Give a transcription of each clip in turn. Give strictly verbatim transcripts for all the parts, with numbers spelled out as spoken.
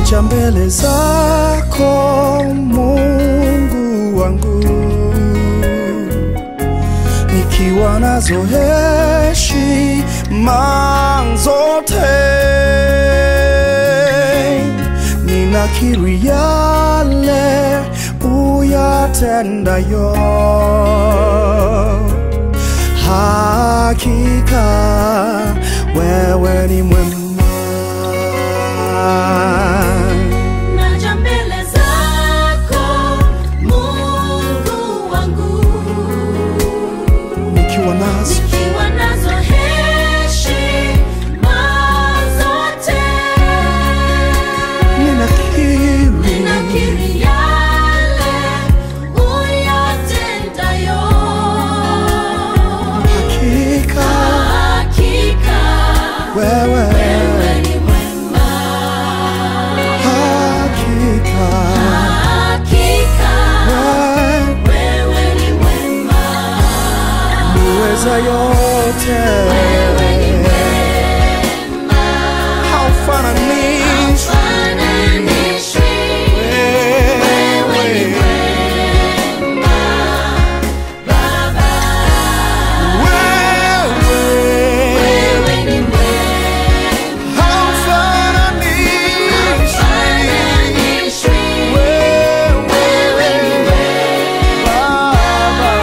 naja mbele zako Mungu wangu, nikiwa nazo heshima zote, ninakiri yale uyatendayo, hakika wewe ni mwema. Naja mbele zako Mungu wangu, nikiwa nazo nikiwa nazo heshima zote, ninakiri ninakiri yale uyatendayo, hakika hakika wewe wewe ni mwema. hakika Hakika wewe ni mwema, muweza yote, wewe ni mwema, haufananishwi, haufananishwi. Wewe ni mwema, Baba. wewe Wewe ni mwema, haufananishwi, haufananishwi. wewe Wewe ni mwema, Baba,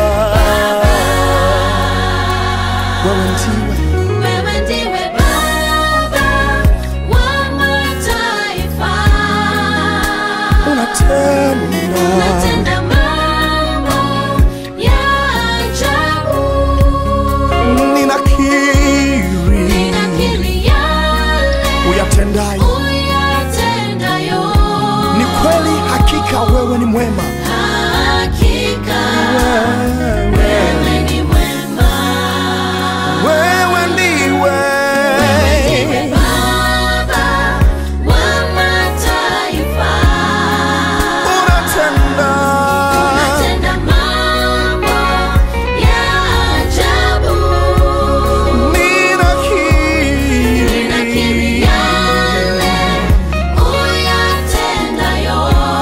wewe ndiwe wewe ndiwe Baba wa mataifa. unatenda, Unatenda mambo ya ajabu. ninakiri Ninakiri yale uyatendayo, uyatendayo, ni kweli, hakika wewe ni mwema, hakika wewe wewe ni mwema. wewe ndiwe Ndiwe Baba wa mataifa. unatenda, Unatenda mambo ya ajabu. ninakiri Ninakiri yale uyatendayo,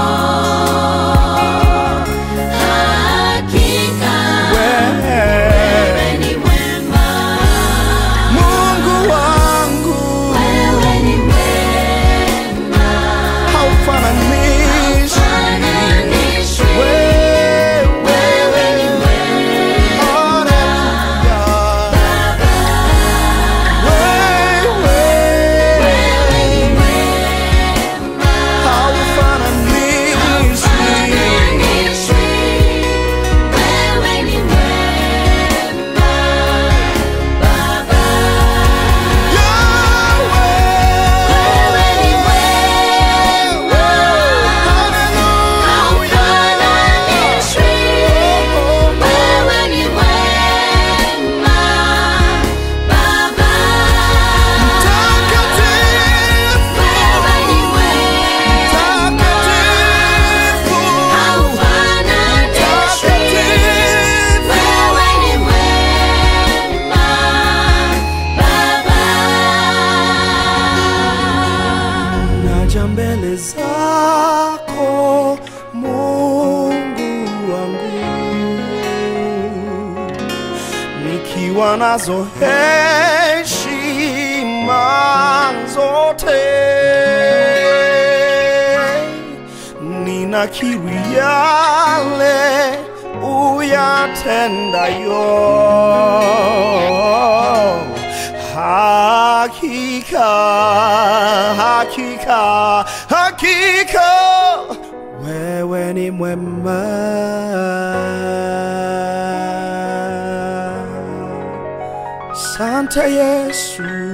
hakika wewe wewe ni mwema. Mungu wangu, Wewe ni mwema, haufananishwi, haufananishwi. wewe Wewe ni mwema, haleluya, wewe wewe ni mwema, haufananishwi, haufananishwi. Wewe ni mwema, Baba. Wewe ni mwema, haufananishwi. Wewe ni mwema, Baba. Wewe ni mwema, haufananishwi. Wewe ni mwema, Baba. naja mbele zako Mungu wangu, nikiwa nazo heshima zote, ninakiri yale uyatendayo, hakika hakika hakika wewe ni mwema. Sante Yesu.